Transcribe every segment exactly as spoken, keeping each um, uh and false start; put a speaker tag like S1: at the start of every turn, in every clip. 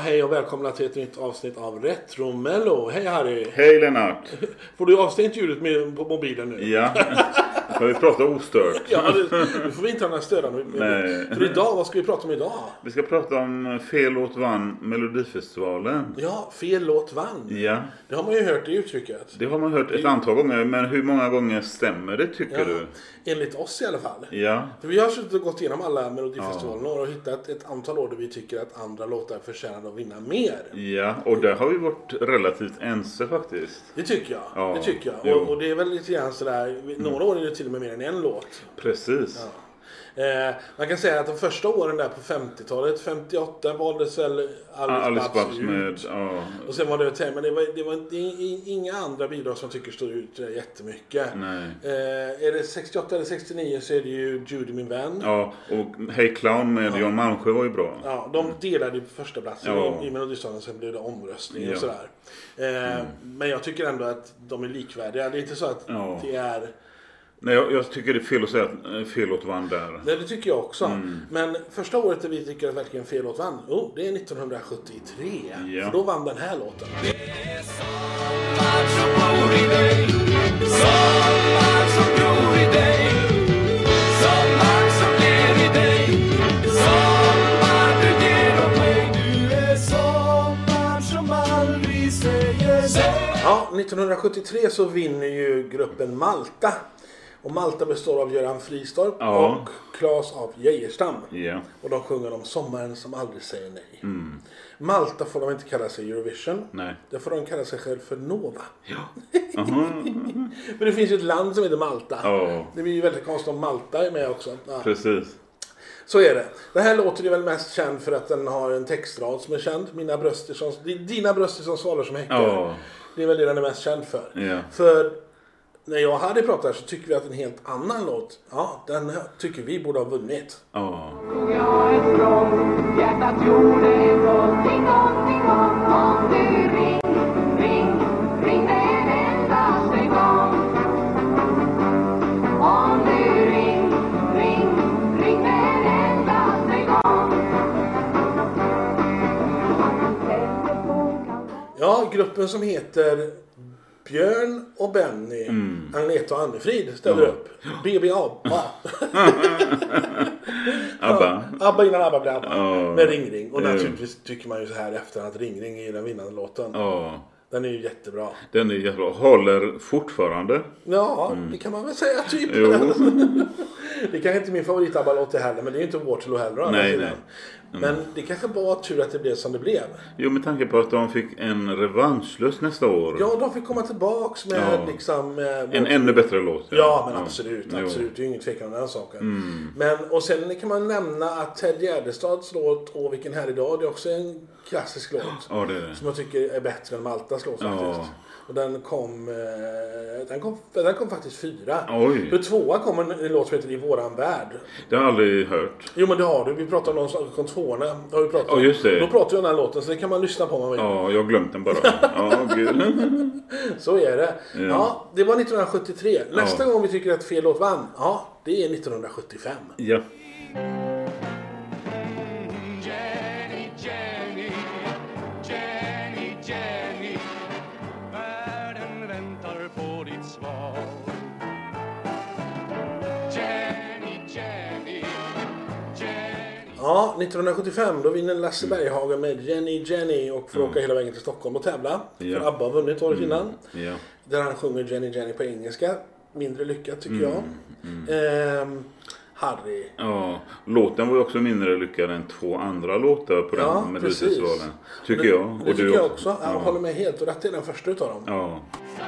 S1: hej och välkomna till ett nytt avsnitt av Retro Mello. Hej Harry.
S2: Hej Lennart.
S1: Får du avstängt ljudet med, på mobilen nu?
S2: Ja, får vi prata ostört.
S1: Ja, nu får vi inte ha några störande.
S2: Nej.
S1: För idag, vad ska vi prata om idag?
S2: Vi ska prata om fel låt vann Melodifestivalen.
S1: Ja, fel låt vann.
S2: Ja.
S1: Det har man ju hört i uttrycket.
S2: Det har man hört ett antal gånger, men hur många gånger stämmer det tycker
S1: Ja,
S2: du?
S1: enligt oss i alla fall.
S2: Ja.
S1: För vi har suttit och gått igenom alla Melodifestivalen och hittat ett antal år där vi tycker att andra låtar förtjänar att vinna mer.
S2: Ja, och där har vi varit relativt ense faktiskt.
S1: Det tycker jag.
S2: Ja,
S1: det tycker jag.
S2: jo.
S1: Och, och det är väl lite grann sådär, några år är det till och med mer än en låt.
S2: Precis.
S1: Ja. Eh, man kan säga att de första åren där på femtiotalet, femtioåtta valdes väl Alice,
S2: Alice
S1: Babs
S2: Babs
S1: ut.
S2: med, ja.
S1: Och sen var det, men det var, det var inte, inga andra bidrag som tycker står ut jättemycket.
S2: Nej.
S1: Eh, är det sextioåtta eller sextionio så är det ju Judy min vän.
S2: Ja, och Hey Clown med
S1: Ja.
S2: Jan Malmsjö var ju bra.
S1: Ja, de delade på första platsen
S2: Ja.
S1: i, i Melodifestivalen, sen blev det omröstning
S2: Ja.
S1: och sådär. Eh, mm. Men jag tycker ändå att de är likvärdiga. Det är inte så att
S2: Ja.
S1: det är...
S2: Nej, jag, jag tycker det är fel att säga att fel låt vann där.
S1: Nej, det tycker jag också.
S2: Mm.
S1: Men första året där vi tycker att verkligen fel låt vann, oh, det är nittonhundrasjuttiotre.
S2: Ja.
S1: För då vann den här låten.
S3: Det är sommar som bor i dig, sommar som gror i dig, sommar som ler i dig, sommar du ger åt mig. Du är sommar som aldrig säger nej.
S1: Ja, nittonhundrasjuttiotre så vinner ju gruppen Malta. Och Malta består av Göran Fristorp
S2: Ja.
S1: och Claes af Geijerstam.
S2: Ja.
S1: Och de sjunger om sommaren som aldrig säger nej.
S2: Mm.
S1: Malta får de inte kalla sig Eurovision.
S2: Nej.
S1: Där får de kalla sig själv för Nova.
S2: Ja. Aha.
S1: För det finns ju ett land som heter Malta.
S2: Ja.
S1: Det blir ju väldigt konstigt om Malta är med också. Ja.
S2: Precis.
S1: Så är det. Den här låten är väl mest känd för att den har en textrad som är känd. Mina bröster som, dina bröster som svalor som häckar.
S2: Ja.
S1: Det är väl det den är mest känd för.
S2: Ja.
S1: För när jag hade pratat så tycker vi att en helt annan låt, ja, den här tycker vi borde ha vunnit.
S2: Ja.
S3: Jag är strong, hjärtat gjorde en gång, ding dong, ding dong, om du ring, ring, ring den endaste gång. Om du ring, ring, ring den endaste gång.
S1: Ja, gruppen som heter Björn och Benny, mm. Agneta och Annefrid ställer
S2: Ja.
S1: upp. B B ABBA.
S2: Abba.
S1: Ja, ABBA innan ABBA blev ABBA.
S2: Ja.
S1: Med Ring Ring. Och
S2: Ja.
S1: naturligtvis tycker man ju så här efter att Ring Ring är den vinnande låten.
S2: Ja.
S1: Den är ju jättebra.
S2: Den är jättebra. Håller fortfarande.
S1: Ja, det kan man väl säga typ.
S2: Jo.
S1: Det kanske inte är min favorit ABBA-låt heller, men det är ju inte Waterloo heller. å andra
S2: Nej,
S1: sidan.
S2: nej.
S1: Men det kanske var tur att det blev som det blev.
S2: Jo, med tanke på att de fick en revanschlös nästa år.
S1: Ja, de fick komma tillbaks med
S2: Ja.
S1: liksom... Med
S2: En ännu bättre låt.
S1: Ja, men absolut,
S2: Jo.
S1: absolut. Det är ju ingen tvekan om den saken.
S2: Mm.
S1: Men, och sen kan man nämna att Ted Gärdestads låt Åh vilken härlig dag, det är också en klassisk låt.
S2: Ja, det är det.
S1: Som jag tycker är bättre än Maltas låt faktiskt.
S2: Ja.
S1: Och den kom, eh, den kom, den kom faktiskt fyra.
S2: Oj.
S1: För tvåa kom en, en låt som heter I våran värld.
S2: Det har jag aldrig hört.
S1: Jo men det har du, vi pratar om någon som kom tvåorna. Har vi pratat om.
S2: Ja, just det.
S1: Då pratar vi om den här låten så det kan man lyssna på om man vill.
S2: Ja, jag har glömt den bara. Ja, gud.
S1: Så är det. Ja.
S2: Ja.
S1: Det var nittonhundrasjuttiotre. Nästa
S2: Ja.
S1: gång vi tycker att fel låt vann, ja, det är nittonhundrasjuttiofem.
S2: Ja.
S3: Jenny, Jenny, Jenny, Jenny, världen väntar på ditt svar. Jenny, Jenny, Jenny.
S1: Ja, nittonhundrasjuttiofem då vinner Lasse Berghagen med Jenny Jenny och får åka hela vägen till Stockholm och tävla.
S2: Ja.
S1: För ABBA har vunnit året innan.
S2: Ja.
S1: Där han sjunger Jenny Jenny på engelska. Mindre lyckat tycker
S2: Mm.
S1: jag. Ehm, Harry.
S2: Ja, låten var ju också mindre lyckad än två andra låtar på den
S1: Ja,
S2: Melodifestivalen.
S1: precis.
S2: Tycker
S1: det,
S2: jag.
S1: Det
S2: Och
S1: tycker
S2: du
S1: jag också. Jag
S2: Ja.
S1: håller med helt. Och detta är den första utav dem.
S2: Ja.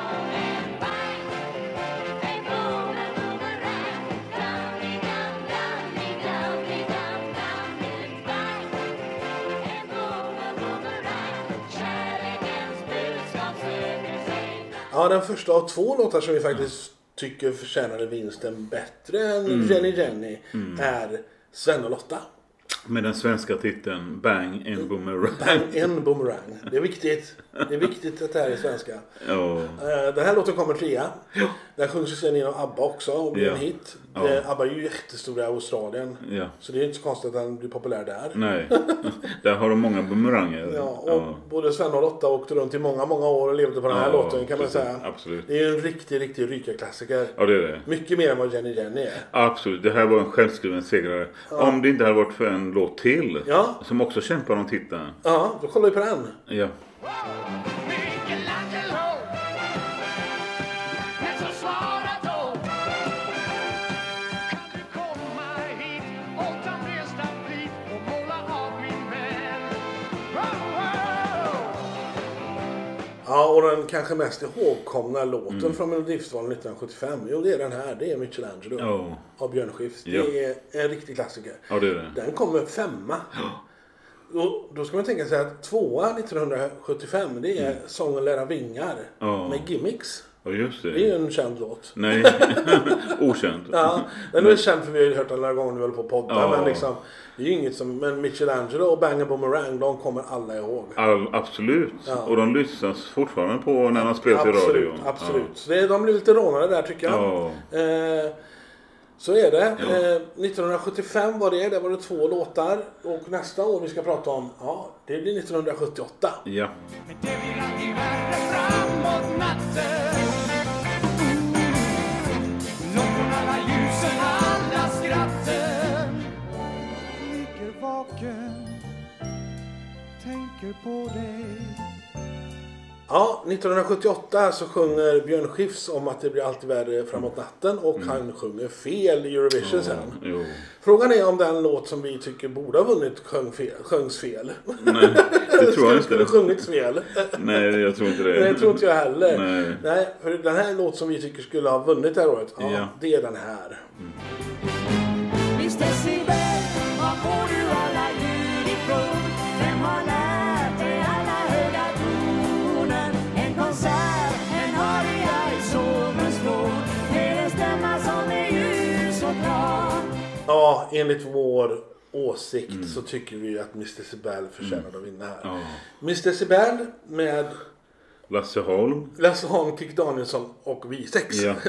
S1: Ja, den första av två låtar som vi faktiskt tycker förtjänade vinsten bättre än
S2: Mm.
S1: Jenny Jenny är Sven och Lotta.
S2: Med den svenska titeln Bang en Boomerang.
S1: Bang en boomerang. Det är viktigt. Det är viktigt att det här är svenska.
S2: Ja.
S1: Eh, Den här låten kommer trea. Den sjungs ju sen inom ABBA också och blir
S2: Ja.
S1: en hit.
S2: Ja.
S1: Eh, ABBA är ju jättestora i Australien.
S2: Ja.
S1: Så det är inte så konstigt att den blir populär där.
S2: Nej, där har de många bumeranger.
S1: Ja, och både Sven och Lotta åkte runt i många, många år och levde på den här
S2: Ja,
S1: låten kan man
S2: precis.
S1: säga.
S2: Absolut.
S1: Det är ju en riktig, riktig rykarklassiker.
S2: Ja, det är det.
S1: Mycket mer än vad Jenny Jenny är.
S2: Absolut, det här var en självskriven segrare. Om det inte hade varit för en låt till.
S1: Ja.
S2: Som också kämpar om titeln.
S1: Ja, då kollar vi på den.
S2: Ja.
S3: Michelangelo, men så svara då. Kan du komma hit och ta med stativ och måla av min vän? Wow, wow.
S1: Ja, och den kanske mest ihågkomna låten mm. från Melodifestivalen nittonhundrasjuttiofem. Jo, det är den här. Det är Michelangelo
S2: Oh.
S1: av Björn Skifs.
S2: Ja.
S1: Det är en riktig klassiker.
S2: Ja, det är det.
S1: Den kommer femma.
S2: Ja.
S1: Och då ska man tänka sig att tvåa nittonhundrasjuttiofem det är mm. Sången Lära Vingar
S2: Ja.
S1: med Gimmicks.
S2: Ja, just det.
S1: Det är ju en känd låt.
S2: Nej, okänd.
S1: Ja, den är känd för vi har ju hört den några gånger när vi håller på att podda.
S2: Ja.
S1: Men liksom, det är ju inget som, men Michelangelo och Bang a Boomerang, de kommer alla ihåg.
S2: All, absolut.
S1: Ja.
S2: Och de lyssnas fortfarande på när man spelar i
S1: Absolut,
S2: radio.
S1: absolut. Så det, de blir lite rånade där tycker jag.
S2: Ja.
S1: Eh, så är det.
S2: Ja.
S1: Eh, nittonhundrasjuttiofem var det, där var det två låtar. Och nästa år vi ska prata om, ja, det blir nittonhundrasjuttioåtta.
S2: Ja.
S3: Men det blir alltid värre framåt natten. Långt från alla ljusen, alla skratten. Ligger vaken, tänker på dig.
S1: Ja, nittonhundrasjuttioåtta så sjunger Björn Skifs om att det blir alltid värre framåt natten och
S2: Mm.
S1: han sjunger fel i Eurovision sen.
S2: Jo.
S1: Frågan är om den låt som vi tycker borde ha vunnit sjöng fel, sjöngs fel.
S2: Nej, det tror jag
S1: Skulle
S2: inte.
S1: sjungits fel.
S2: Nej, jag tror inte det.
S1: Nej, det tror inte jag heller.
S2: Nej.
S1: Nej, för den här låt som vi tycker skulle ha vunnit det här året, ja,
S2: Ja.
S1: det är den här.
S3: Mister Sibel, var får du alla ljud ifrån? Vem har lärt dig alla höga toner? En konsert, en aria i solens blå. Med en stämma som är ljus och klar.
S1: Ja, enligt vår åsikt så tycker vi att Mister Sibel förtjänar att vinna här.
S2: Ja.
S1: Mister Sibel med
S2: Lasse Holm.
S1: Lasse Holm, Kikki Danielsson och vi sex.
S2: Ja.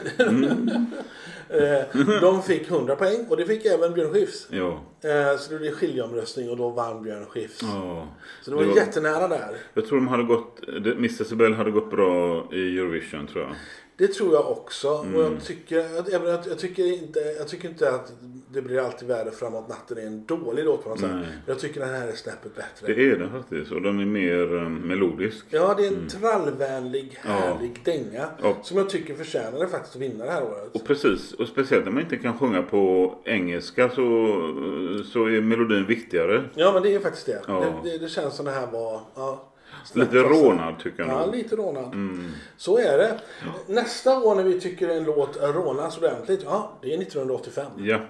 S1: Eh, De fick hundra poäng och det fick även Björn Skifs.
S2: Ja.
S1: Eh, Så det blev skiljeomröstning och då vann Björn Skifs.
S2: Ja.
S1: Så det var,
S2: Det var-
S1: jättenära där.
S2: Jag tror de hade gått, det- Mister Sibel hade gått bra i Eurovision, tror jag.
S1: Det tror jag också. Och
S2: Mm.
S1: jag tycker, att, även att, jag, tycker inte, jag tycker inte att det blir alltid värre framåt natten är en dålig låt på något sätt.
S2: Nej.
S1: Men jag tycker den här är snäppet bättre.
S2: Det är det faktiskt. Och den är mer um, melodisk.
S1: Ja, det är en trallvänlig, härlig dänga.
S2: Ja.
S1: Som jag tycker förtjänade faktiskt att vinna det här året.
S2: Och precis, och speciellt när man inte kan sjunga på engelska så, så är melodin viktigare.
S1: Ja, men det är faktiskt det.
S2: Ja.
S1: Det, det, det känns som det här var... Ja,
S2: Lite rånad tycker jag
S1: Ja,
S2: nog.
S1: lite rånad. Så är det. Nästa år när vi tycker en låt rånas ordentligt, ja, det är nittonhundraåttiofem.
S2: Ja.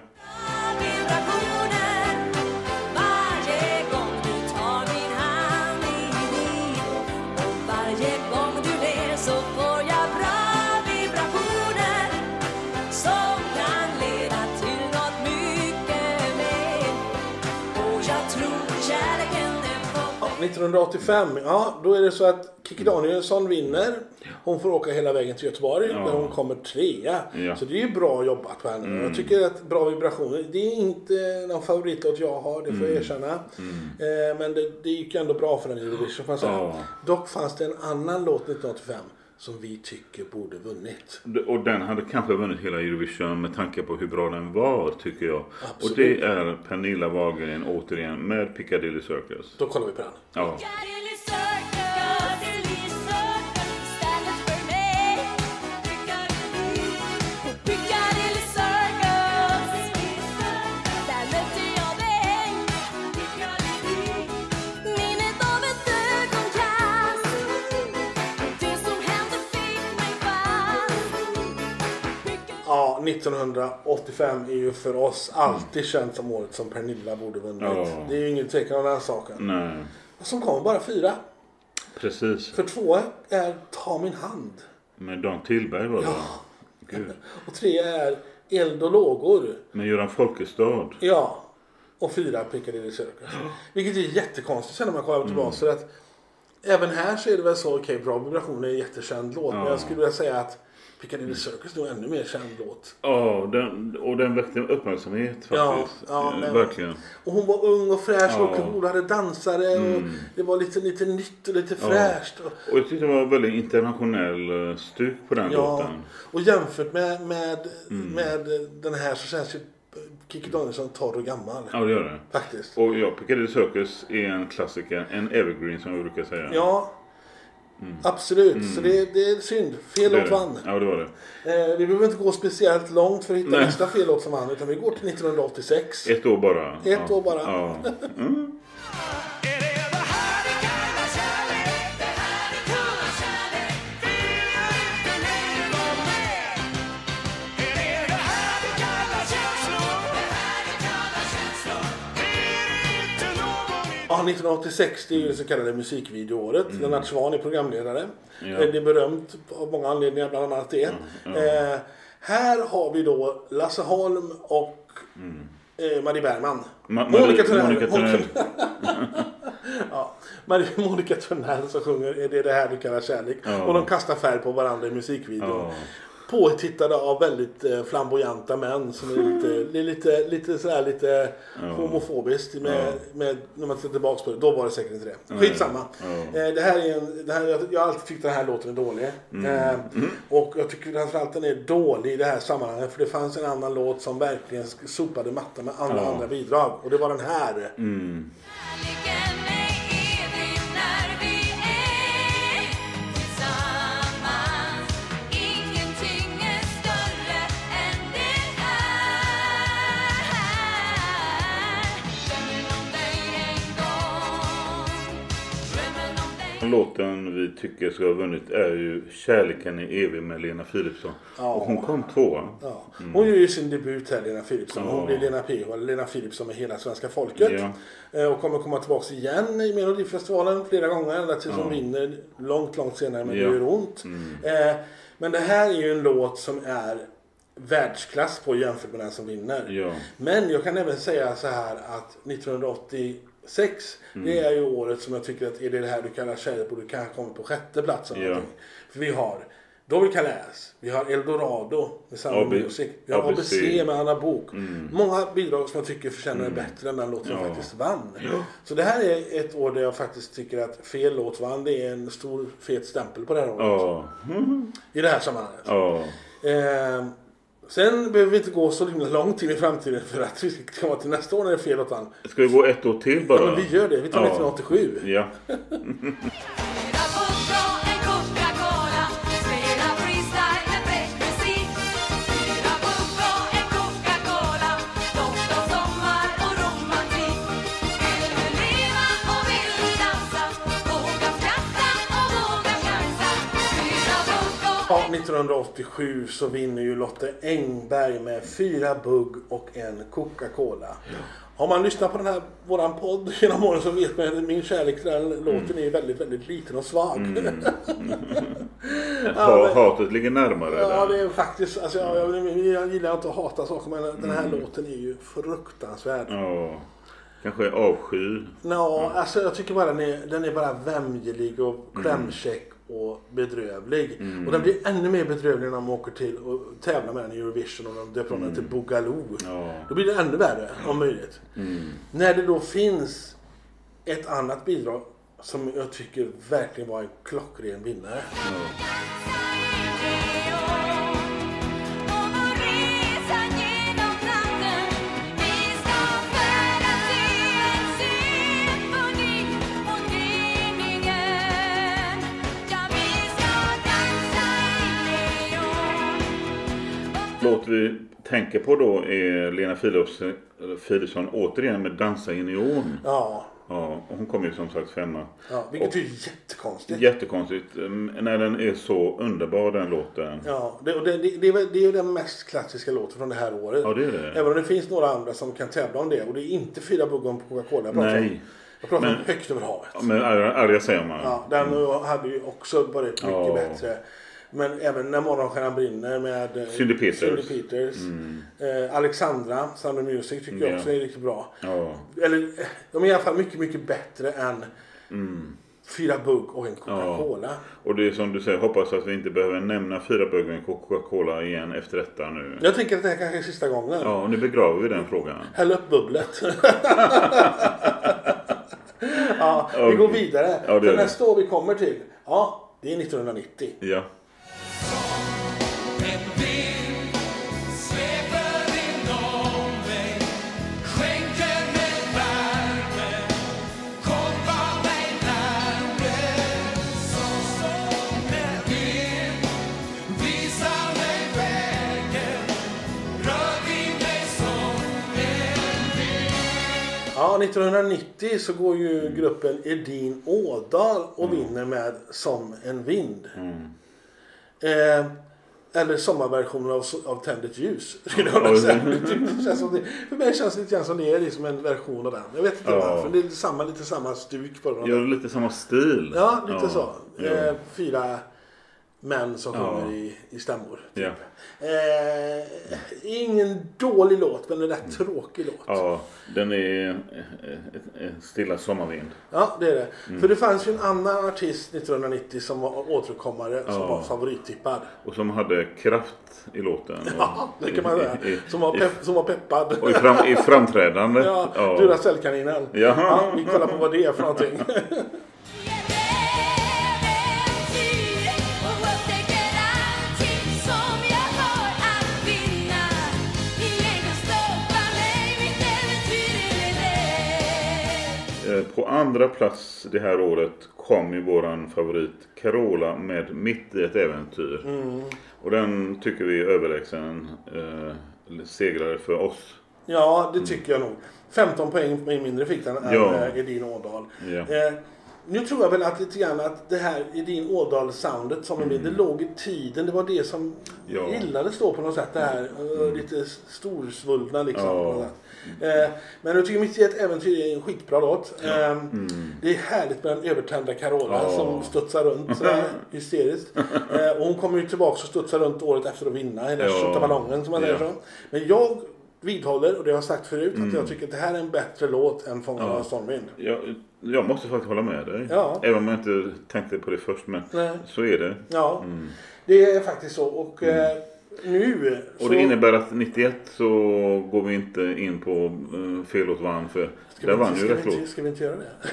S4: Vibrationer varje gång du tar min hand i din. Och varje gång du ler så får jag bra vibrationer som kan leda till något mycket mer. Och jag tror kärleken är på
S1: Ja, nittonhundraåttiofem, ja, då är det så att Kikki Danielsson vinner. Hon får åka hela vägen till Göteborg,
S2: Ja.
S1: där hon kommer trea.
S2: Ja.
S1: Så det är ju bra jobbat på henne.
S2: Mm.
S1: Jag tycker att bra vibrationer, det är inte någon favoritlåt jag har, det får jag erkänna. Eh, men det, det gick ju ändå bra för den i Eurovision, får jag säga.
S2: Ja.
S1: Dock fanns det en annan låt nittonhundraåttiofem som vi tycker borde vunnit.
S2: Och den hade kanske vunnit hela Eurovision med tanke på hur bra den var, tycker jag.
S1: Absolut.
S2: Och det är Pernilla Wahlgren återigen med Piccadilly Circus.
S1: Då kollar vi på den.
S2: Ja.
S4: Piccadilly Circus, Piccadilly Circus, stället för mig. Piccadilly, på Piccadilly Circus, där mötte jag dig. Piccadilly, minnet av ett ögonkast. Det som hände fick mig fast.
S1: Ja, nittonhundraåttiofem är ju för oss alltid känt som året som Pernilla borde vunnit.
S2: Ja.
S1: Det är ju ingen tvekan om den saken.
S2: Nej,
S1: Som kommer bara fyra.
S2: precis.
S1: För två är Ta min hand.
S2: Med Dan Tillberg var det.
S1: Ja.
S2: Gud.
S1: Och tre är Eld och lågor.
S2: Med Göran Folkestad.
S1: Ja. Och fyra Piccadilly Circus. Vilket är jättekonstigt sen när man kollar tillbaka. För att även här så är det väl så, okej, okay, bra vibration är en jättekänd låt. Men
S2: Ja.
S1: jag skulle vilja säga att Piccadilly Circus är nog ännu mer känd låt.
S2: Ja, den, och den väckte uppmärksamhet faktiskt.
S1: Ja, ja,
S2: Eh,
S1: men-
S2: Verkligen.
S1: Och hon var ung och fräsch
S2: Ja.
S1: och cool, hade dansare och det var lite, lite nytt och lite fräscht. Och,
S2: Och jag tyckte det var väldigt internationell eh, stuk på den
S1: ja,
S2: låten.
S1: och jämfört med, med, med den här så känns ju Kikki Danielsson torr och gammal.
S2: Ja, det gör det.
S1: Faktiskt.
S2: Och ja, Piccadilly Circus är en klassiker, en evergreen som jag brukar säga.
S1: Ja, absolut. Så det, det är synd. Fel
S2: Det är
S1: låt
S2: det.
S1: vann.
S2: Ja, det var det.
S1: Eh, vi behöver inte gå speciellt långt för att hitta
S2: Nej.
S1: nästa fel låt som vann, utan vi går till nittonhundraåttiosex.
S2: Ett år bara.
S1: Ett
S2: ja.
S1: år bara.
S2: Ja. Mm.
S3: Är det det här du kallar kärlek? Det här du kallar kärlek? Vill jag inte leva med? Är det det här du kallar känslor? Det här du kallar känslor? Är det inte någon idé?
S1: Ja, nittonhundraåttiosex, det är ju det så kallade musikvideoåret. Lennart Swahn är programledare.
S2: Ja.
S1: Eh, Det är berömt av många anledningar, bland annat det. Eh, här har vi då Lasse Holm och eh, Marie Bergman.
S2: Ma-
S1: Monica
S2: Marie-
S1: Törnell.
S2: Monica Törnell.
S1: Ja, Marie, Monica Törnell som sjunger Är det det här du kallar kärlek?
S2: Ja.
S1: Och de kastar färg på varandra i musikvideon.
S2: Ja.
S1: Påhittade av väldigt eh, flamboyanta män som är lite, det är lite, lite sådär lite homofobiskt med, med, när man tittar tillbaka på det. Då var det säkert inte det. Skitsamma.
S2: Ja.
S1: Eh, det här är en, det här, jag, jag har alltid tyckt den här låten är dålig. Eh, och jag tycker framförallt den är dålig i det här sammanhanget. För det fanns en annan låt som verkligen sopade mattan med alla
S2: Ja.
S1: andra bidrag. Och det var den här.
S2: Mm.
S4: Kärleken är evig när vi är tillsammans. Ingenting är större än det här. Drömmen om dig en gång. Drömmen om dig.
S2: Låten vi tycker ska ha vunnit är ju Kärleken är evig med Lena Philipsson.
S1: Ja.
S2: Och hon kom tvåa.
S1: Ja. Hon gör ju sin debut här, Lena Philipsson. Hon
S2: Ja.
S1: blir Lena P H, eller Lena Philipsson med hela svenska folket.
S2: Ja.
S1: Eh, Och kommer komma tillbaka igen i Melodifestivalen flera gånger. Ända tills hon vinner långt, långt senare. Men
S2: Ja.
S1: det gör ont. Eh, Men det här är ju en låt som är världsklass på jämfört med den som vinner.
S2: Ja.
S1: Men jag kan även säga så här att nittonhundraåttiosex det är ju året som jag tycker att är det det här du kallar kärlek borde kanske komma på sjätte plats. eller
S2: Ja.
S1: någonting. För vi har Dover Calais, vi har Eldorado med Sound
S2: A
S1: of
S2: B-
S1: Music, vi har
S2: A
S1: A
S2: B
S1: B
S2: C.
S1: C med Anna Bok. Många bidrag som jag tycker förtjänar det bättre än den låt som
S2: Ja.
S1: faktiskt vann. Så det här är ett år där jag faktiskt tycker att fel låt vann. Det är en stor fet stämpel på det här året.
S2: Ja.
S1: I det här sammanhanget.
S2: Ja.
S1: Eh, sen behöver vi inte gå så himla långt in i framtiden för att vi ska komma till nästa år när det är fel låt vann.
S2: Ska vi gå ett år till bara?
S1: Ja, men vi gör det. Vi tar
S2: Ja.
S1: nittonhundraåttiosju.
S2: Ja.
S4: Spela vodka och en Coca-Cola. Spela freestyle med fräck musik. Spela vodka och en Coca-Cola. Doft av sommar och romantik. Vill du leva och vill du dansa? Våga skratta och våga chansa. Spela vodka och
S1: Ja, nittonhundraåttiosju så vinner ju Lotte Engberg med fyra bugg och en Coca-Cola. Har man lyssnat på den här våran podd genom åren så vet man att min kärlek till den låten är väldigt, väldigt liten och svag.
S2: Ha, hatet ligger närmare.
S1: Ja,
S2: där.
S1: det är faktiskt, alltså, jag, jag, jag gillar inte att hata saker men den här låten är ju fruktansvärd.
S2: Ja. Kanske avsky.
S1: Nå, alltså jag tycker bara den är, den är bara vämjelig och klämkäck och bedrövlig. Och den blir ännu mer bedrövlig när de åker till och tävlar med den i Eurovision och de döper den till Boogaloo.
S2: Ja.
S1: Då blir det ännu värre om möjligt. När det då finns ett annat bidrag som jag tycker verkligen var en klockren vinnare.
S2: Låt vi tänker på då är Lena Philipsson, Philipsson återigen med Dansa i neon.
S1: Ja,
S2: Ja, och hon kommer ju som sagt femma.
S1: ja vilket
S2: Och-
S1: är jättekonstigt.
S2: Jättekonstigt mm, när den är så underbar den låten.
S1: Ja, det, och det, det, det, är, väl- det är ju den mest klassiska låten från det här året.
S2: Ja, det är det.
S1: Även om det finns några andra som kan tävla om det. Och det är inte fyra buggar på Coca-Cola jag pratar om.
S2: Nej.
S1: Jag pratar
S2: Men-
S1: om Högt över havet.
S2: Ja, men arga, arga säger man.
S1: Ja, den hade ju också varit mycket
S2: Ja.
S1: bättre. Men även När morgonstjärnan brinner med eh,
S2: Cindy Peters.
S1: Cindy Peters. Eh, Alexandra, Sound of Music tycker jag
S2: Ja.
S1: också är riktigt bra.
S2: Ja.
S1: Eller, eh, de är i alla fall mycket, mycket bättre än fyra bugg och en Coca-Cola.
S2: Ja. Och det är som du säger, hoppas att vi inte behöver nämna fyra bugg och en Coca-Cola igen efter detta nu.
S1: Jag tänker att det här kanske är sista gången.
S2: Ja, nu begraver vi den frågan.
S1: Häll upp bubblet. Ja, vi går vidare.
S2: Ja, det
S1: För
S2: är det.
S1: nästa år vi kommer till, ja, det är nittonhundranittio.
S2: Ja.
S3: En vind sveper inom mig, skänker mig värme, kommer mig närmare. Som en vind visar mig vägen, rör vid mig som en vind.
S1: Ja, nittonhundranittio så går ju gruppen Edin Ådahl och vinner med Som en vind. Eh, eller sommarversionen av, av Tänd ett ljus. Skulle jag vilja säga. Det känns som det, för mig känns det lite grann som det är liksom en version av den. Jag vet inte
S2: Ja.
S1: varför. Det är samma, lite samma stuk på den.
S2: Gör lite samma stil.
S1: Ja, lite
S2: Ja.
S1: så.
S2: Ja.
S1: Eh, fyra män som
S2: Ja.
S1: kommer i, i stämmor. Typ.
S2: Ja.
S1: Eh, ingen dålig låt, men en rätt tråkig låt.
S2: Ja, den är eh, en stilla sommarvind.
S1: Ja, det är det.
S2: Mm.
S1: För det fanns ju en annan artist nittonhundranittio som var återkommare som
S2: Ja.
S1: var favorittippad.
S2: Och som hade kraft i låten. Och,
S1: Ja, det kan man säga.
S2: I, i,
S1: Som var,
S2: i,
S1: pepp, som var peppad.
S2: och i, fram, i framträdande.
S1: Ja,
S2: Ja.
S1: Duracellkaninen.
S2: Jaha.
S1: Ja, vi kollar på vad det är för någonting.
S4: Och upptäcker allting som jag har att vinna. Ingen kan stoppa mig, mitt äventyr är det.
S2: Eh, På andra plats det här året kom ju våran favorit Carola med Mitt i ett äventyr.
S1: Mm.
S2: Och den tycker vi är överlägsen eh, segrare för oss.
S1: Ja, det tycker jag nog. femton poäng mindre fick den än
S2: Ja.
S1: eh, Edin Ådahl.
S2: Ja.
S1: Eh, nu tror jag väl att lite grann att det här Edin Ådahl-soundet som är med, det låg i tiden. Det var det som
S2: Ja.
S1: gillades då på något sätt. Det här eh, lite storsvullna liksom.
S2: Ja.
S1: På något sätt. Eh, men jag tycker Mitt i ett äventyr är en skitbra låt. Eh, Det är härligt med den övertända Carola
S2: Ja.
S1: som studsar runt sådär hysteriskt. Eh, och hon kommer ju tillbaka och studsar runt året efter att vinna. Hela
S2: Ja.
S1: skjuta ballongen som man säger
S2: Ja.
S1: så. Men jag vidhåller, och det har jag sagt förut, att jag tycker att det här är en bättre låt än Fångarna av stormvind.
S2: Jag, jag måste faktiskt hålla med dig.
S1: Ja.
S2: Även om jag inte tänkte på det först. Men
S1: Nej.
S2: så är det.
S1: Ja, det är faktiskt så. Och eh, nu...
S2: Och
S1: så,
S2: det innebär att nittioett så går vi inte in på uh, fel låt vann. För
S1: ska
S2: där
S1: vi,
S2: vann
S1: inte,
S2: ju
S1: ska,
S2: rätt
S1: vi
S2: låt.
S1: inte, ska vi inte göra det?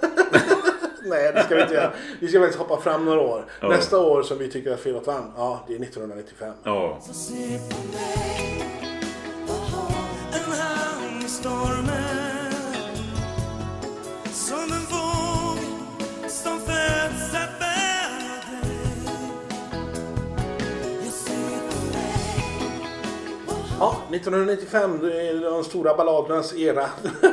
S1: Nej, det ska vi inte göra. Vi ska faktiskt hoppa fram några år.
S2: Ja.
S1: Nästa år som vi tycker att Felot vann, ja, det är nittonhundranittiofem.
S2: Ja.
S3: Så se på mig och ha en hand i stormen, som en våg som föds att bära dig. Jag ser på dig och ha
S1: Ja, nittonhundranittiofem, det är de stora balladernas era.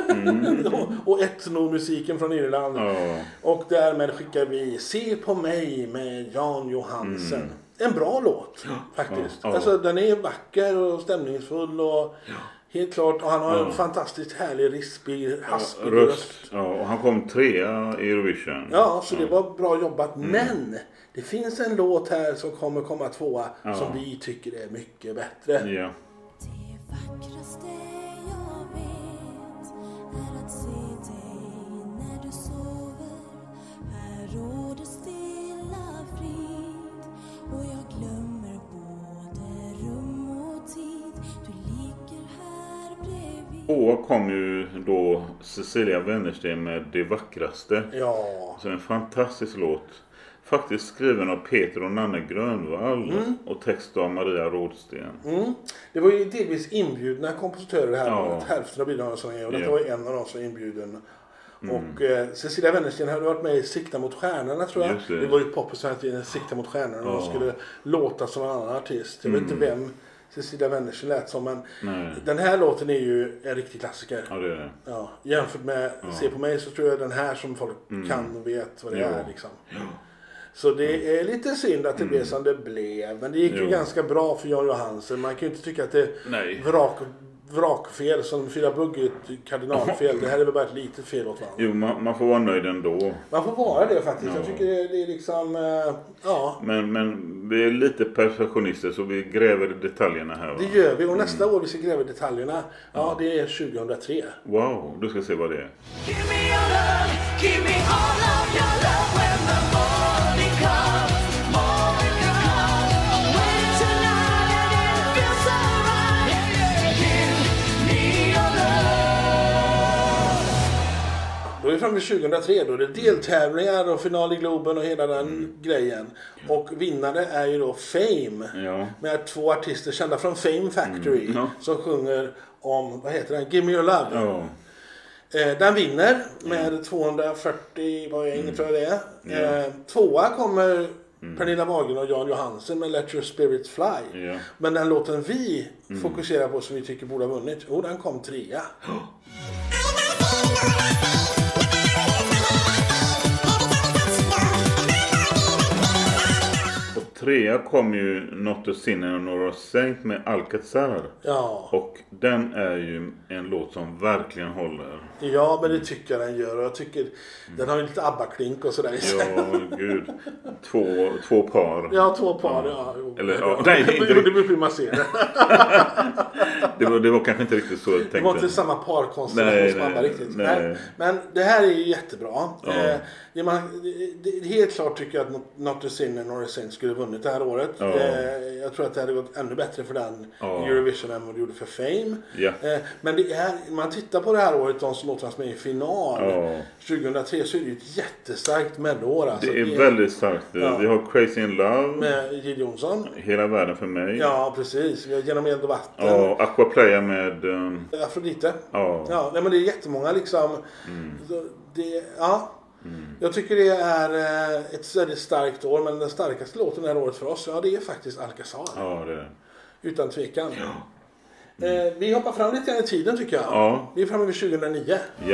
S1: och etnomusiken från Irland.
S2: Ja.
S1: Och därmed skickar vi Se på mig med Jan Johansen. En bra låt faktiskt.
S2: Ja, ja.
S1: Alltså, den är vacker och stämningsfull och helt klart. Och han har en
S2: Ja.
S1: fantastiskt härlig, rispig, haspig
S2: Röst.
S1: röst.
S2: Ja, och han kom trea i Eurovision.
S1: Ja, så det var bra jobbat. Men det finns en låt här som kommer komma tvåa
S2: Ja.
S1: som vi tycker är mycket bättre.
S2: Ja.
S4: Det vackraste jag vet är att se dig när du sover. Här råder stilla frid och jag glömmer både rum och tid. Du ligger här bredvid.
S2: Tvåa kom ju då Cecilia Wennersten med Det vackraste.
S1: Ja.
S2: Så en fantastisk låt. Faktiskt skriven av Peter och Nanne Grönvall. Och text av Maria Rådsten.
S1: Mm. Det var ju delvis inbjudna kompositörer här.
S2: Ja.
S1: Hälften av bidragen som är. Och detta
S2: Ja.
S1: var ju en av dem som var inbjuden. Och eh, Cecilia Wennersten hade varit med i Sikta mot stjärnorna, tror jag.
S2: Just det.
S1: Det var ju populärt i Sikta mot stjärnorna. Och
S2: Ja.
S1: skulle låta som en annan artist. Jag vet inte vem Cecilia Wennersten lät som. Men
S2: Nej.
S1: den här låten är ju en riktig klassiker.
S2: Ja, det är det.
S1: Ja, jämfört med Se på mig så tror jag den här som folk kan och vet vad det
S2: Ja.
S1: är liksom. Så det är lite synd att det blev som det blev. Men det gick ju
S2: Jo.
S1: ganska bra för Jan Johansen. Man kan ju inte tycka att det
S2: Nej.
S1: vrak, vrakfel som fyra bugg är ett kardinalfel. Det här är väl bara ett litet fel åt varandra.
S2: Jo, man, man får vara nöjd ändå.
S1: Man får vara det faktiskt.
S2: Ja.
S1: Jag tycker det, det är liksom, eh, ja.
S2: Men, men vi är lite perfektionister så vi gräver i detaljerna här. Va?
S1: Det gör vi och nästa år vi ska gräva i detaljerna. Ja, det är tjugohundratre.
S2: Wow, du ska se vad det är.
S3: Give me your love, give me all of your love when the morning comes, morning comes. When tonight and it feels so right. Give me your love.
S1: Då är vi framme vid tjugohundratre. Då är det deltävlingar och final i Globen och hela den
S2: Mm.
S1: grejen. Och vinnare är ju då Fame.
S2: Ja.
S1: Med två artister kända från Fame Factory.
S2: Mm, ja.
S1: Som sjunger om, vad heter den? Give me your love.
S2: Ja.
S1: Eh, den vinner med tvåhundrafyrtio, vad jag mm. tror jag det är.
S2: Ja.
S1: Eh, tvåa kommer Pernilla Wagen och Jan Johansen med Let Your Spirits Fly.
S2: Ja.
S1: Men den låten vi fokuserar på som vi tycker borde ha vunnit, oh, den kom trea.
S2: Och trea kom ju Not a Sinner and Nor a Saint med Alcazar.
S1: Ja.
S2: Och den är ju en låt som verkligen håller.
S1: Ja, men det tycker jag den gör. Och jag tycker den har ju lite ABBA-klink och sådär.
S2: Ja, gud. Två, två par.
S1: Ja, två par. Ja, jo.
S2: Eller, ja, nej, det är inte
S1: det blir hur man ser det.
S2: Det var, det var kanske inte riktigt så jag tänkte.
S1: Det var inte samma parkonstellation
S2: Nej,
S1: som
S2: nej,
S1: ABBA riktigt.
S2: nej.
S1: Nej. Men det här är ju jättebra.
S2: Ja.
S1: Eh, det, man, det, det, helt klart tycker jag att Not- Not a Sinner Nor a Saint skulle ha vunnit det här året.
S2: Ja.
S1: Eh, jag tror att det hade gått ännu bättre för den
S2: Ja.
S1: i Eurovision än vad det gjorde för Fame.
S2: Ja.
S1: Eh, men det är, man tittar på det här året, de som låter med i final.
S2: Ja.
S1: tjugohundratre så är det ju ett jättestarkt melloår. Alltså.
S2: Det är väldigt starkt.
S1: Ja.
S2: Vi har Crazy in Love.
S1: Med Jill Johnson.
S2: Hela världen för mig.
S1: Ja, precis. Vi har Genom eld och vatten.
S2: Ja, Aquaplaya med... Um,
S1: Afrodite.
S2: ja.
S1: Ja, nej, men det är jättemånga liksom. Så det, ja. Jag tycker det är eh, ett väldigt starkt år, men den starkaste låten det här året för oss, ja, det är faktiskt Alcazar.
S2: Ja, det är det.
S1: Utan tvekan. Eh, vi hoppar fram lite grann i tiden tycker jag.
S2: Ja.
S1: Vi är framme vid tjugohundranio.
S2: Ja.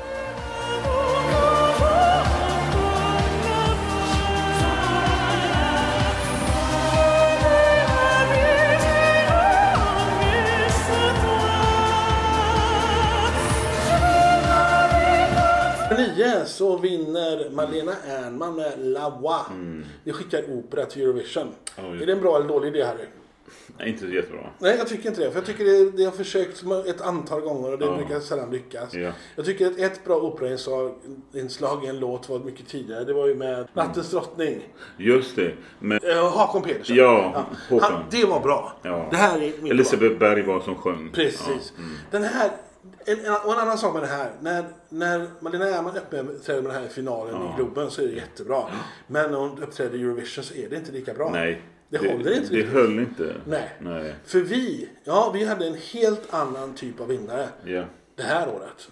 S1: nio så vinner Malena Ernman med La Voix. Vi skickar opera till Eurovision.
S2: Oj.
S1: Är det en bra eller dålig idé, Harry?
S2: Nej, inte så jättebra.
S1: Nej, jag tycker inte det. För jag tycker det, det har försökt ett antal gånger och det
S2: Ja.
S1: brukar sällan lyckas.
S2: Ja.
S1: Jag tycker att ett bra operainslag i en låt var mycket tidigare. Det var ju med Nattens drottning.
S2: Just det. Men
S1: Eh, Hakon Pedersen.
S2: Ja, Håkan.
S1: Han, det var bra.
S2: Ja.
S1: Det här är min
S2: Elisabeth Berg var som sjöng.
S1: Precis.
S2: Ja. Mm.
S1: Den här, en, en, och en annan sak med det här. När, när Malena Ernman uppträder med den här i finalen
S2: Ja.
S1: i Globen så är det jättebra. Men när hon uppträder i Eurovision så är det inte lika bra.
S2: Nej.
S1: Det håller inte
S2: Det
S1: riktigt.
S2: höll inte.
S1: Nej.
S2: Nej.
S1: För vi, ja vi hade en helt annan typ av vinnare
S2: Ja.
S1: det här året.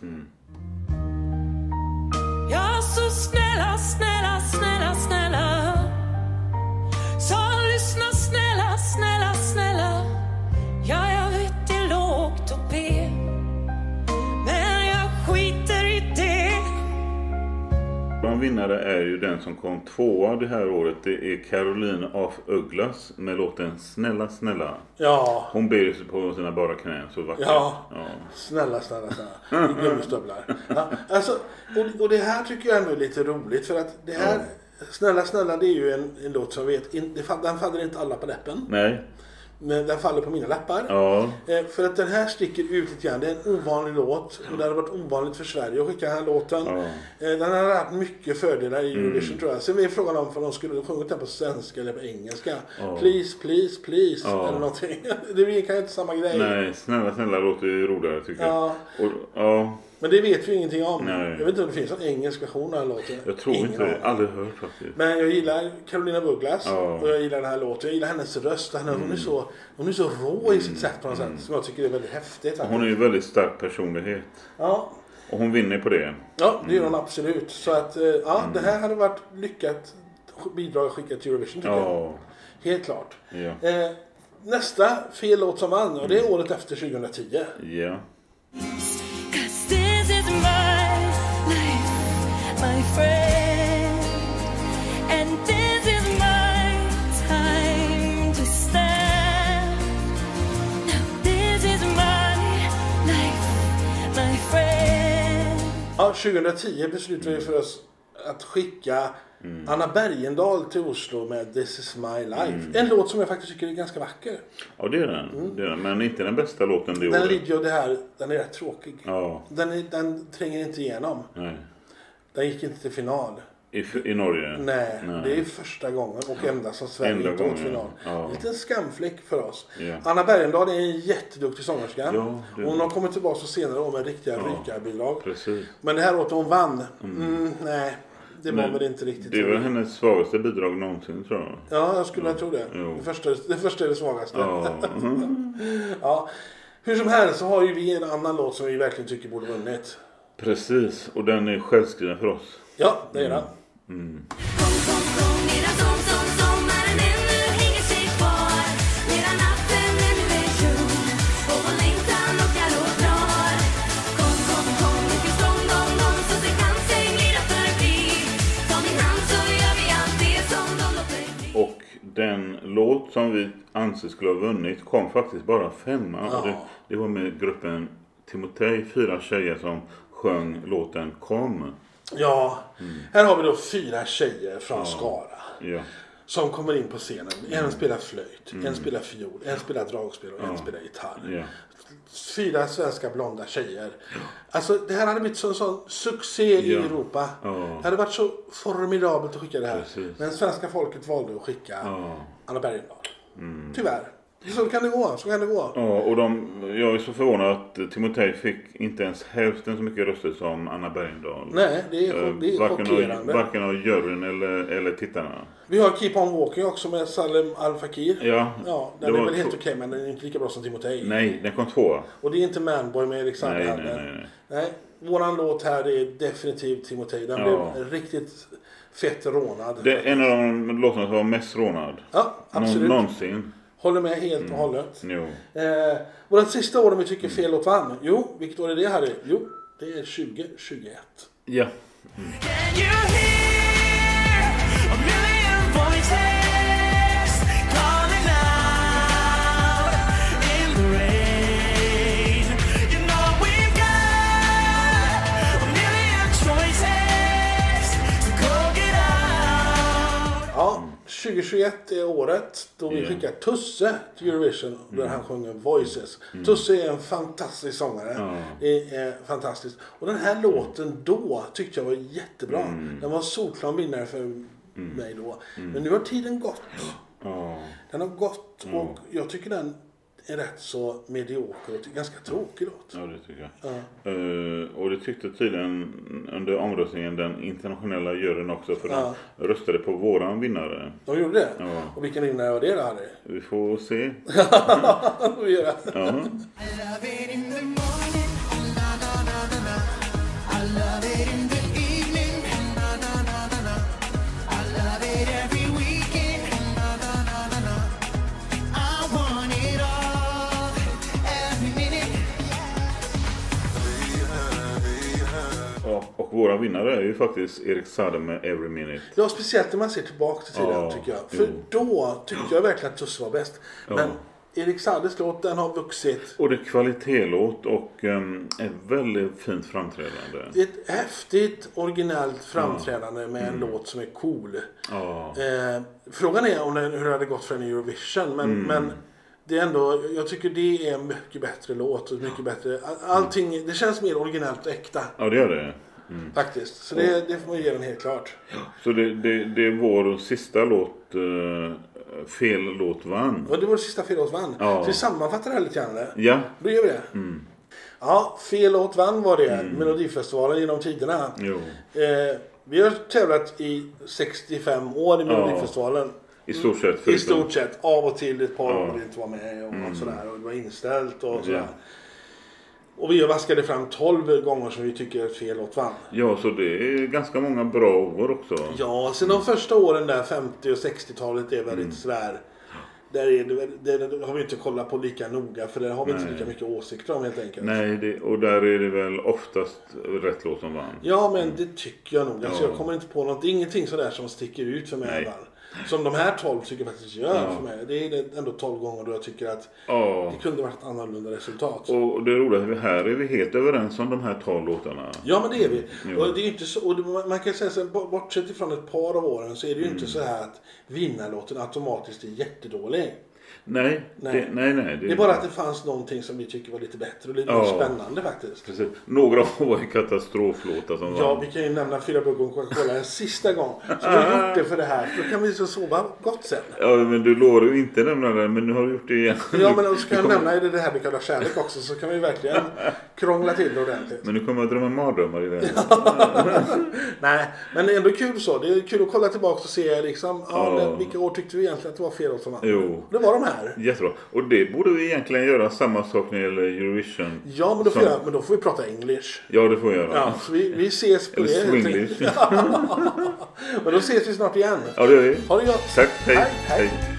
S4: Ja, så snälla, snälla, snälla, snälla. Så lyssna snälla, snälla, snälla. Ja, jag vet det är lågt att be, men jag skiter i det.
S2: En vinnare är ju den som kom tvåa det här året. Det är Caroline af Ugglas med låten Snälla, snälla.
S1: Ja,
S2: Hon ber sig på sina bara knän så vackert.
S1: Ja.
S2: Ja.
S1: snälla, snälla, snälla. I gummistövlar. Ja, alltså, och, och det här tycker jag ändå är lite roligt för att det här, snälla, snälla, det är ju en, en låt som vet, in, det, fall- den faller inte alla på läppen.
S2: Nej.
S1: Men den faller på mina läppar.
S2: Ja.
S1: Eh, för att den här sticker ut lite grann. Det är en ovanlig låt. Och det hade varit ovanligt för Sverige att skicka den här låten.
S2: Ja.
S1: Eh, den hade haft mycket fördelar i Eurovision tror jag. Sen är frågan om för de skulle sjungit den på svenska eller på engelska.
S2: Ja.
S1: Please, please, please.
S2: Ja.
S1: Eller någonting. Det blir kanske inte samma grej.
S2: Nej, snälla, snälla låter ju roligare tycker
S1: Ja.
S2: jag. Och, ja,
S1: Men det vet vi ingenting om.
S2: Nej.
S1: Jag vet inte om det finns en engelsk version av den här låten.
S2: jag tror
S1: Ingen
S2: inte det.
S1: aning.
S2: Aldrig hört faktiskt.
S1: Men jag gillar Carolina Douglas
S2: Ja.
S1: och jag gillar den här låten. Jag gillar hennes röst. Hon,
S2: Mm.
S1: hon, är så, hon är så rå i sitt sätt på något sätt. Som jag tycker är väldigt häftigt.
S2: Hon är ju väldigt stark personlighet.
S1: Ja,
S2: Och hon vinner på det.
S1: ja, det gör hon absolut. Så att, eh, ja, det här hade varit lyckat bidrag att skicka till Eurovision tycker jag.
S2: Ja.
S1: Helt klart.
S2: Ja.
S1: Eh, nästa fel låt som vann, och det är året efter tjugohundratio.
S2: Ja.
S4: 'Cause this is my life, my friend, and this is my time to stand. Now this is my my friend.
S1: Ja, tjugohundratio beslutade vi för oss att skicka mm. Anna Bergendahl till Oslo med This is my life. Mm. En låt som jag faktiskt tycker är ganska vacker.
S2: Ja, det är den. Mm. Det är den. Men inte den bästa låten det
S1: den
S2: året.
S1: Ligger det här, den är rätt tråkig.
S2: Ja.
S1: Den, är, den tränger inte igenom.
S2: Nej.
S1: Den gick inte till final.
S2: I, I Norge?
S1: Nej,
S2: Nej,
S1: det är första gången och enda som Sverige
S2: enda
S1: inte åt final.
S2: Ja.
S1: En liten skamfläck för oss.
S2: Ja.
S1: Anna Bergendahl är en jätteduktig sångerska.
S2: Ja, det...
S1: Hon har kommit tillbaka så senare år med riktiga ja, rykarbidrag.
S2: Precis.
S1: Men det här året hon vann. Mm. Mm, nej, det var
S2: men,
S1: väl inte riktigt.
S2: Det var hennes svagaste bidrag någonsin, tror jag.
S1: Ja, jag skulle ja. tro det. Det första, det första är det svagaste.
S2: Ja.
S1: Ja. Hur som helst så har ju vi en annan låt som vi verkligen tycker borde vunnit.
S2: Precis, och den är självskriven för oss.
S1: Ja, det är den.
S2: Mm. Mm.
S4: Kom, kom, kom, medan som, som, sommaren ännu hänger sig kvar. Medan natten ännu är ljum och vår längtan lockar och drar. Kom, kom, kom, mycket stång, dom, dom, så det kan sig glida förbi. Ta min hand så gör vi allt det som de låter bli.
S2: Och den låt som vi anser skulle ha vunnit kom faktiskt bara femma.
S1: Ja.
S2: Och det, det var med gruppen Timotej, fyra tjejer som sjöng låten Kom.
S1: Ja, mm. här har vi då fyra tjejer från ja. Skara.
S2: Ja.
S1: Som kommer in på scenen. En spelar flöjt, mm. en spelar fiol, en spelar dragspel och
S2: ja.
S1: en spelar gitarr.
S2: Ja.
S1: Fyra svenska blonda tjejer. Ja. Alltså det här hade blivit sån, sån succé i
S2: ja.
S1: Europa.
S2: Ja.
S1: Det hade varit så formidabelt att skicka det här.
S2: Precis.
S1: Men svenska folket valde att skicka
S2: ja.
S1: Anna Bergendahl.
S2: Mm.
S1: Tyvärr. Så kan det gå, så kan det gå.
S2: Ja, och de, jag är så förvånad att Timotej fick inte ens hälften så mycket röster som Anna Bergendahl.
S1: Nej, det är,
S2: uh,
S1: det är
S2: varken
S1: chockerande.
S2: Av, varken av juryn eller, eller tittarna.
S1: Vi har Keep On Walking också med Salem Al Fakir.
S2: Ja,
S1: ja den är väl helt okej, okay, men den är inte lika bra som Timotej.
S2: Nej, den kom två.
S1: Och det är inte Manboy med Alexander
S2: nej,
S1: heller.
S2: nej, nej,
S1: nej. nej. Våran låt här är definitivt Timotej. Den
S2: ja.
S1: blev riktigt fett rånad.
S2: Det är en av de låtarna som var mest rånad.
S1: Ja, absolut.
S2: Nå- någonsin.
S1: Håller med helt och
S2: mm.
S1: hållet.
S2: Jo.
S1: Eh, och den sista åren vi tycker fel låt vann. Jo, vilket år är det Harry? Jo, det är tjugo tjugoett.
S2: Ja.
S3: Can you hear a million voices calling out in the rain? You know we've got a million choices to go get out.
S1: Ja, tjugo tjugoett är året då vi
S2: Yeah.
S1: skickar Tusse till Eurovision där
S2: Mm.
S1: han sjunger Voices.
S2: Mm.
S1: Tusse är en fantastisk sångare.
S2: Ja.
S1: Det är fantastiskt. Och den här låten då tyckte jag var jättebra.
S2: Mm.
S1: Den var solklar vinnare för
S2: Mm.
S1: mig då.
S2: Mm.
S1: Men nu har tiden gått.
S2: Ja.
S1: Den har gått
S2: Mm.
S1: och jag tycker den är rätt så medioker och ganska tråkig låt.
S2: Ja, det tycker jag.
S1: Ja.
S2: Uh, och det tyckte tydligen under omröstningen den internationella juryn också, för
S1: Ja.
S2: de röstade på våran vinnare.
S1: De gjorde det?
S2: Ja.
S1: Och vilken vinnare var det då, Harry?
S2: Vi får se.
S1: Vi gör det.
S2: Ja.
S3: I love it in the morning, na na na na na. I love it in the evening, na na na na na. I love it every weekend, na na na na na. I want it all, every minute.
S2: Ja, och våra vinnare är ju faktiskt Erik Saade med Every Minute.
S1: Ja, speciellt när man ser tillbaka till tiden
S2: Ja,
S1: tycker jag.
S2: jo.
S1: För då tyckte jag verkligen att Tusse var bäst.
S2: Ja.
S1: Men Erik Saades låt, den har vuxit.
S2: Och det är kvalitetslåt och um, ett väldigt fint framträdande.
S1: Det är ett häftigt, originellt framträdande med en
S2: Mm.
S1: låt som är cool.
S2: Ja.
S1: Eh, frågan är om den, hur det hade gått för en Eurovision. Men,
S2: Mm.
S1: men det är ändå, jag tycker det är en mycket bättre låt. Och mycket bättre, allting, det känns mer originellt och äkta.
S2: Ja, det gör det. Mm.
S1: Faktiskt. Så det, det får man ge den helt klart.
S2: Så det, det, det är vår sista låt, uh, fel låt vann.
S1: Och det var det sista fel låt vann.
S2: Ja.
S1: Så vi sammanfattar det här lite grann. eller?
S2: Ja.
S1: Då gör vi det.
S2: Mm.
S1: Ja, fel låt vann var det.
S2: Mm.
S1: Melodifestivalen genom tiderna.
S2: Jo.
S1: Eh, vi har tävlat i sextiofem år i Melodifestivalen.
S2: I stort sett.
S1: I
S2: förutom-
S1: stort sett. Av och till ett par
S2: Ja.
S1: år vi inte var med och
S2: Mm.
S1: sådär. Och det var inställt och
S2: Ja.
S1: sådär. Och vi har vaskade fram tolv gånger som vi tycker att fel låt vann.
S2: Ja, så det är ganska många bra år också.
S1: Ja, sen de första åren där, femtio- och sextiotalet är väldigt
S2: Mm.
S1: svär. Där är det, det, det har vi inte kollat på lika noga, för där har vi inte
S2: Nej.
S1: lika mycket åsikter om helt enkelt.
S2: Nej, det, och där är det väl oftast rätt låt som vann.
S1: Ja, men det tycker jag nog. Alltså,
S2: Ja.
S1: Jag kommer inte på något. Det är ingenting sådär som sticker ut för mig.
S2: Nej.
S1: Väl. Som de här tolv tycker jag faktiskt gör
S2: Ja.
S1: för mig. Det är ändå tolv gånger då jag tycker att
S2: Ja.
S1: det kunde varit ett annorlunda resultat.
S2: Och det roliga är att här är vi helt överens om de här tolv låtarna.
S1: Ja, men det är vi.
S2: Jo.
S1: Och det är inte så, och det, man kan säga så här, bortsett ifrån ett par av åren så är det ju
S2: Mm.
S1: inte så här att vinnarlåten automatiskt är jättedålig.
S2: Nej,
S1: Nej.
S2: Det, nej, nej.
S1: Det är bara att det fanns någonting som vi tycker var lite bättre och lite
S2: Ja.
S1: mer spännande faktiskt.
S2: Precis. Några var ju katastroflåtar som
S1: Ja,
S2: var...
S1: vi kan ju nämna Fyra bugg och Coca-Cola en sista gång. Så vi har gjort det för det här. Då kan vi så sova gott sen.
S2: Ja, men du lovade ju inte nämna det, men nu har du gjort det igen.
S1: Ja, men då ska
S2: Du
S1: jag
S2: kommer-
S1: nämna det det här vi kallar kärlek också. Så kan vi verkligen krångla till det ordentligt.
S2: Men nu kommer jag drömma mardrömmar i det.
S1: Nej, men det är ändå kul så. Det är kul att kolla tillbaka och se liksom, ja,
S2: Ja.
S1: det- vilka år tyckte vi egentligen att det var fel år som vann.
S2: Jo.
S1: Det var de här.
S2: Jättebra. Och det borde vi egentligen göra samma sak när det gäller Eurovision.
S1: Ja, men då får,
S2: Som-
S1: jag, men då får vi prata English.
S2: Ja, det får vi göra.
S1: Ja, så vi, vi ses på
S2: Eller
S1: det.
S2: swinglish.
S1: Men då ses vi snart igen.
S2: Ja, det gör vi.
S1: Ha det gott.
S2: Tack, hej.
S1: Hej, hej.
S2: hej.